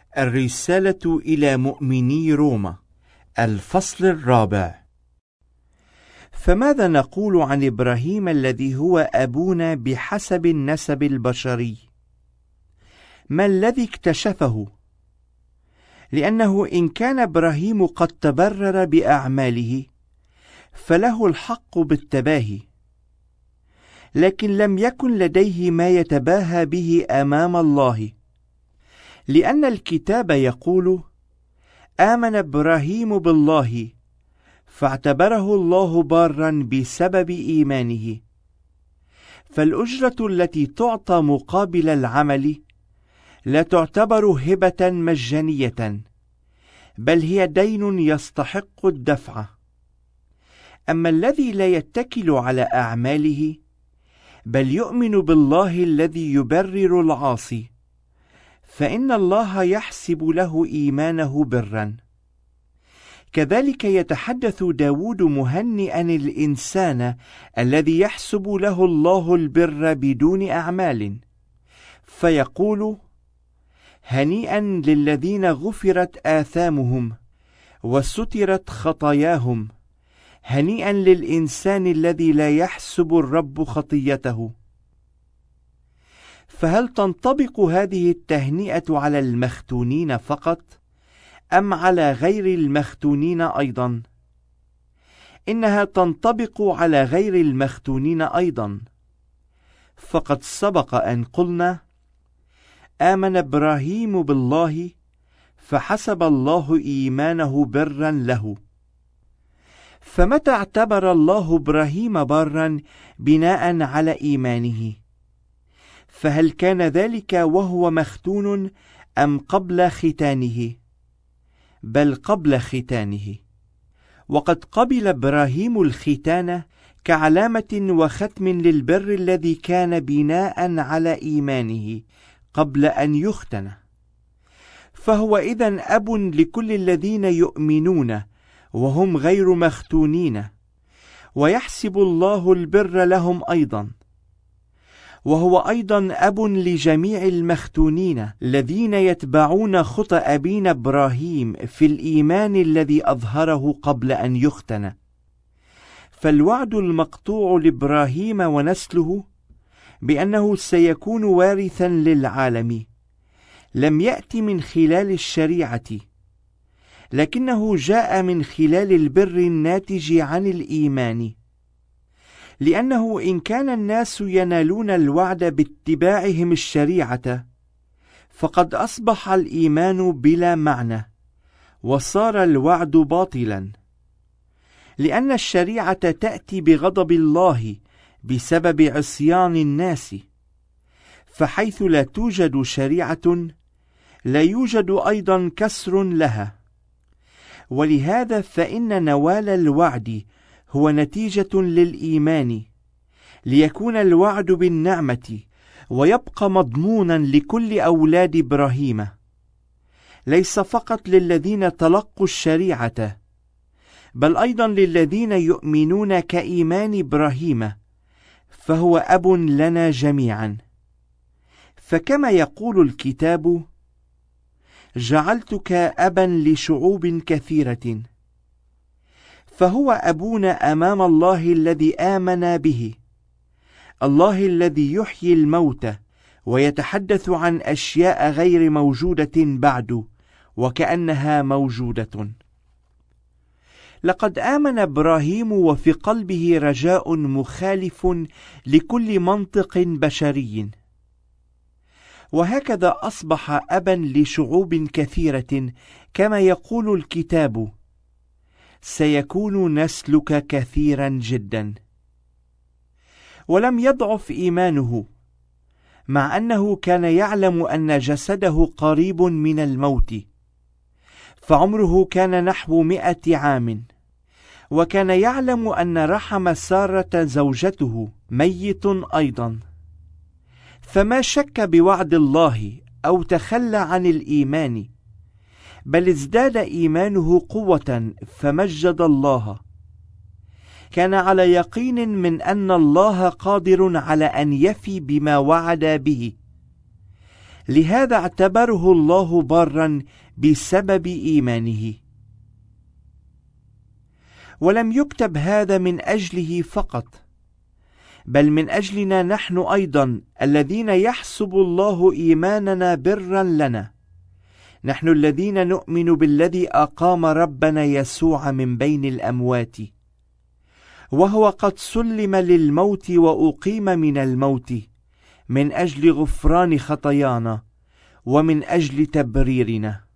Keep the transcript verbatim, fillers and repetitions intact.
الرسالة إلى مؤمني روما، الفصل الرابع. فماذا نقول عن إبراهيم الذي هو أبونا بحسب النسب البشري؟ ما الذي اكتشفه؟ لأنه إن كان إبراهيم قد تبرر بأعماله فله الحق بالتباهي، لكن لم يكن لديه ما يتباهى به أمام الله، لأن الكتاب يقول: آمن إبراهيم بالله فاعتبره الله بارا بسبب إيمانه. فالأجرة التي تعطى مقابل العمل لا تعتبر هبة مجانية، بل هي دين يستحق الدفع. أما الذي لا يتكل على أعماله بل يؤمن بالله الذي يبرر العاصي، فإن الله يحسب له إيمانه برا. كذلك يتحدث داود مهنئا الإنسان الذي يحسب له الله البر بدون أعمال، فيقول: هنيئا للذين غفرت آثامهم وسترت خطاياهم، هنيئا للإنسان الذي لا يحسب الرب خطيته. فهل تنطبق هذه التهنئة على المختونين فقط، أم على غير المختونين أيضا؟ إنها تنطبق على غير المختونين أيضا، فقد سبق أن قلنا: آمن إبراهيم بالله فحسب الله إيمانه برا له. فمتى اعتبر الله إبراهيم بارا بناء على إيمانه؟ فهل كان ذلك وهو مختون أم قبل ختانه؟ بل قبل ختانه. وقد قبل إبراهيم الختان كعلامة وختم للبر الذي كان بناء على إيمانه قبل أن يختن. فهو إذن أب لكل الذين يؤمنون وهم غير مختونين، ويحسب الله البر لهم أيضا. وهو أيضا أب لجميع المختونين الذين يتبعون خطى أبينا إبراهيم في الإيمان الذي أظهره قبل أن يختن. فالوعد المقطوع لإبراهيم ونسله بأنه سيكون وارثا للعالم لم يأتي من خلال الشريعة، لكنه جاء من خلال البر الناتج عن الإيمان. لأنه إن كان الناس ينالون الوعد باتباعهم الشريعة، فقد أصبح الإيمان بلا معنى، وصار الوعد باطلا، لأن الشريعة تأتي بغضب الله بسبب عصيان الناس. فحيث لا توجد شريعة لا يوجد أيضا كسر لها. ولهذا فإن نوال الوعد هو نتيجة للإيمان، ليكون الوعد بالنعمة ويبقى مضمونا لكل أولاد إبراهيم، ليس فقط للذين تلقوا الشريعة، بل أيضا للذين يؤمنون كإيمان إبراهيم، فهو أب لنا جميعا. فكما يقول الكتاب: جعلتك أبا لشعوب كثيرة. فهو أبونا أمام الله الذي آمن به، الله الذي يحيي الموتى ويتحدث عن أشياء غير موجودة بعد وكأنها موجودة. لقد آمن إبراهيم وفي قلبه رجاء مخالف لكل منطق بشري، وهكذا أصبح أبا لشعوب كثيرة، كما يقول الكتاب: سيكون نسلك كثيرا جدا. ولم يضعف إيمانه، مع أنه كان يعلم أن جسده قريب من الموت، فعمره كان نحو مئة عام، وكان يعلم أن رحم سارة زوجته ميت أيضا. فما شك بوعد الله أو تخلى عن الإيمان، بل ازداد إيمانه قوة فمجد الله. كان على يقين من أن الله قادر على أن يفي بما وعد به، لهذا اعتبره الله بارا بسبب إيمانه. ولم يكتب هذا من أجله فقط، بل من أجلنا نحن أيضا الذين يحسب الله إيماننا برا لنا، نحن الذين نؤمن بالذي أقام ربنا يسوع من بين الأموات، وهو قد سلم للموت وأقيم من الموت من أجل غفران خطايانا ومن أجل تبريرنا.